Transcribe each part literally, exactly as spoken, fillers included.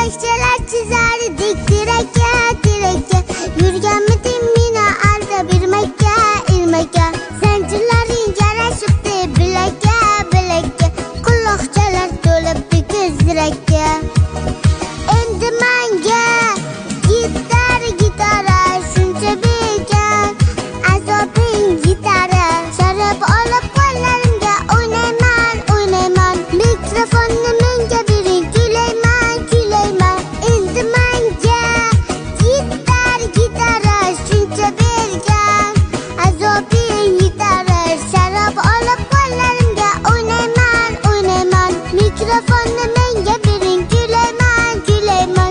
Yurakchalar chizardik direkka, direkka. Yurganmidim meni alda birmakka, ilmakka. Zanjirlaring yarashibdi bilakka, bilakka. Quloqchalar to'libdi ko'zrakka. Endi menga gitar, gitara shuncha bekor. Azobing gitara sharab olib qo'llarimga o'ynayman, o'ynayman. Mikrofonni menga bering, kuylayman, kuylayman. Endi menga gitar, gitara shuncha bekor. Azobing gitara sharab olib qo'llarimga o'ynayman, o'ynayman. Mikrofonni menga bering, kuylayman, kuylayman.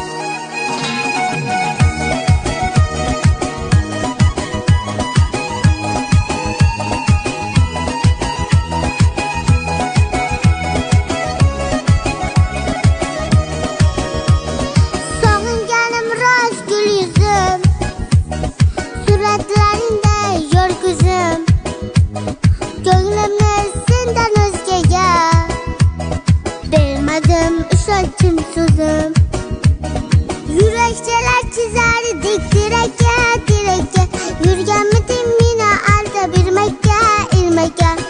Sog'inganim rost gul yuzim, suratlaringda yor ko'zim. Ko'nglimni sendan o'zgaga bermadim ishonchim so'zim. Yurakchalar chizardik direkka, direkka. Yurganmidim meni alda birmakka, ilmakka.